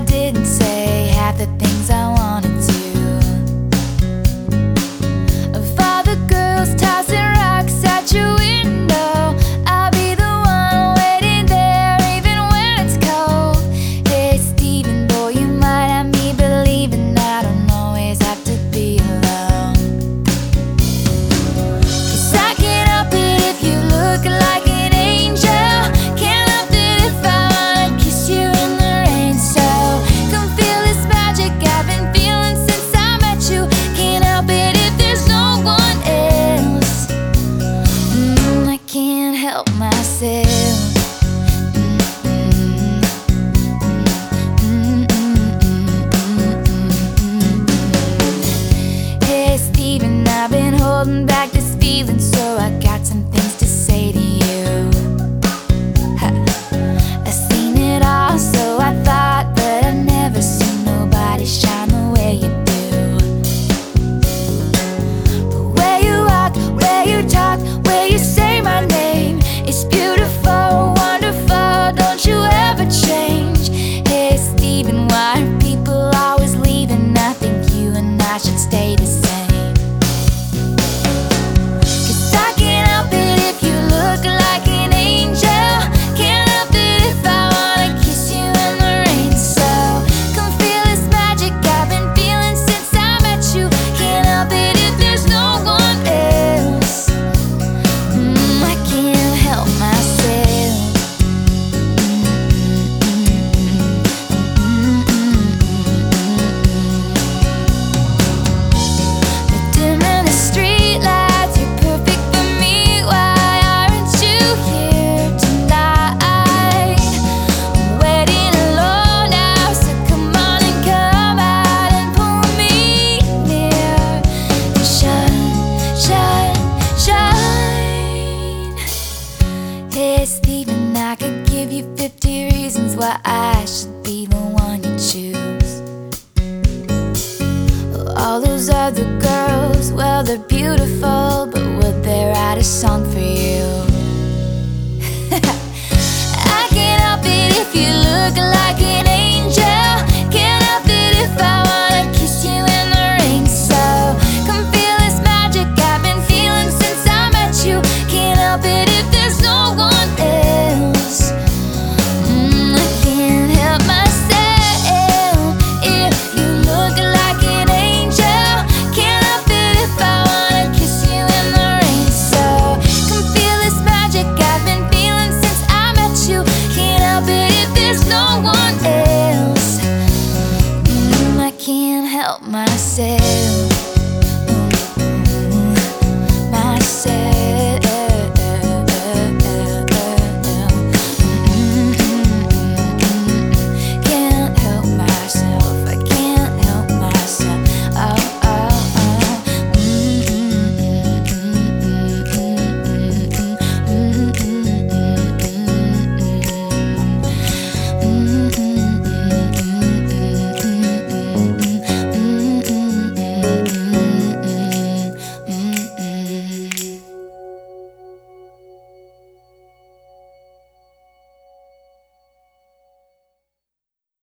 didn't say half the things I wanted to. Of all the girls tossing rocks at your window, I'll be the one waiting there even when it's cold. Hey Stephen, boy, you might have me believing I don't always have to be alone. 'Cause I can't help it if you look like an angel. Can't help it if I wanna kiss you in the rain. So come feel this magic I've been feeling since I met you. Can't help it if there's no one else. I can't help myself. Hey Stephen, I've been holding back this feeling, so I got some things to say to you. I've seen it all, so I thought, but I've never seen nobody shine the way you do. The way you walk, way you talk, way you say my name, it's beautiful, wonderful, don't you ever change. Hey Stephen, why are people always leaving? I think you and I should stay the same. 'Cause I can't help it if you look like an angel. Can't help it if I wanna kiss you in the rain. So come feel this magic I've been feeling since I met you. Can't help it if there's no one else. I can't help myself. The dim and the street lights, you're perfect for me. Why aren't you here tonight? I'm waiting alone now, so come on and come out and pull me near. And shine, shine, shine. Hey Stephen, I could give you 50 reasons why I should be the one you choose. All those other girls, well, they're beautiful, but would they write a song for you?